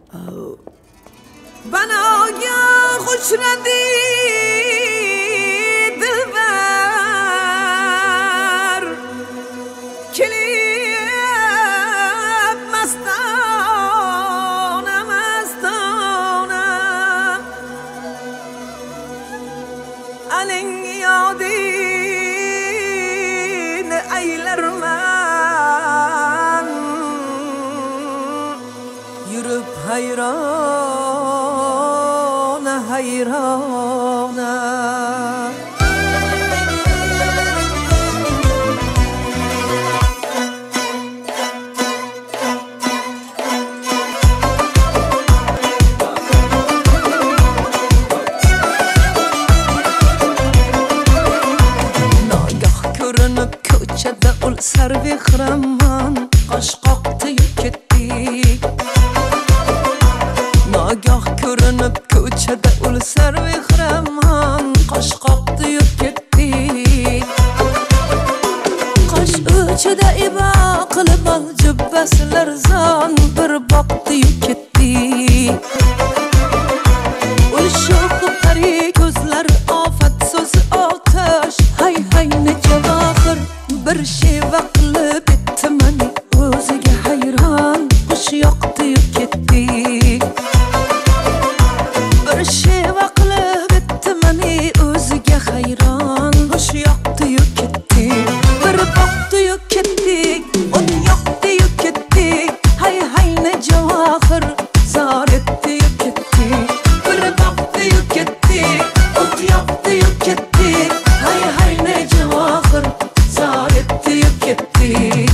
bana ya hoş ندی دلبر کلید مستانه مستانه الین یادین eyler من yürüp hayrana hayrana ko'chada ul sarvehraman qoshqoqda ketdi nagah ko'rinib ko'chada ul sarvehraman qoshqoqda ketdi qosh uchida ibo qilib ol jubbasilar zon bir boqdi ketdi ul sho'x pari ko'zlar ofat so'zi otash hay hay nejavahir bir sheva qilib bitti mani o'ziga hayron qush yoqdi ketdi bir sheva qilib bitti mani o'ziga hayron qush yoqdi ketdi bir boqdi ketdi o't yoqdi ketdi hay hay nejavahir zor etdi ketdi bir boqdi ketdi o't yoqdi ketdi hay hay nejavahir zor etdi ketdi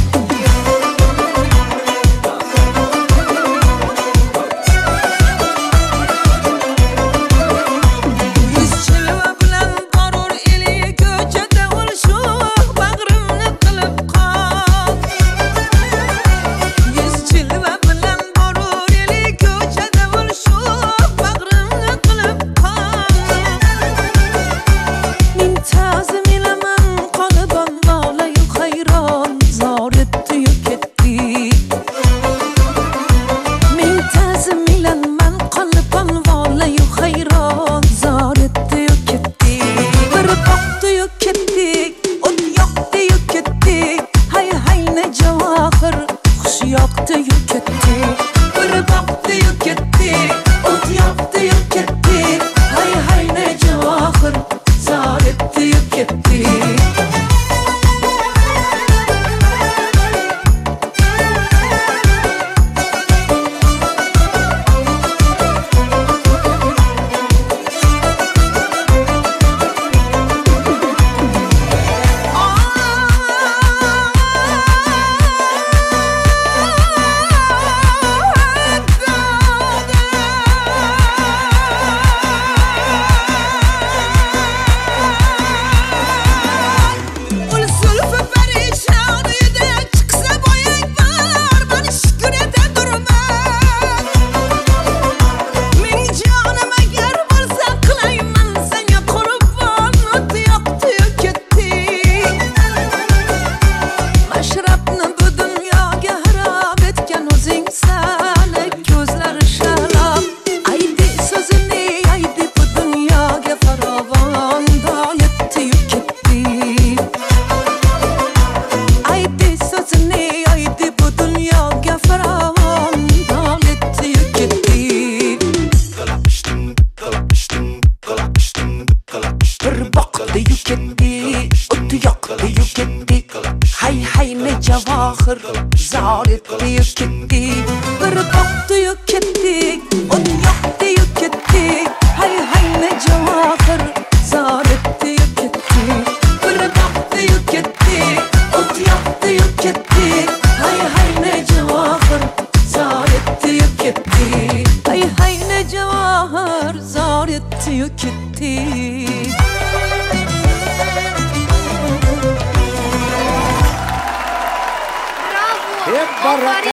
jawahir zor etdi ketdi bir boqdi ketdi o't yoqdi ketdi hay hay ne jawahir zor etdi ketdi bir boqdi ketdi o't yoqdi ketdi hay hay ne jawahir zor etdi ketdi hay hay ne jawahir zor etdi ketdi Bravo!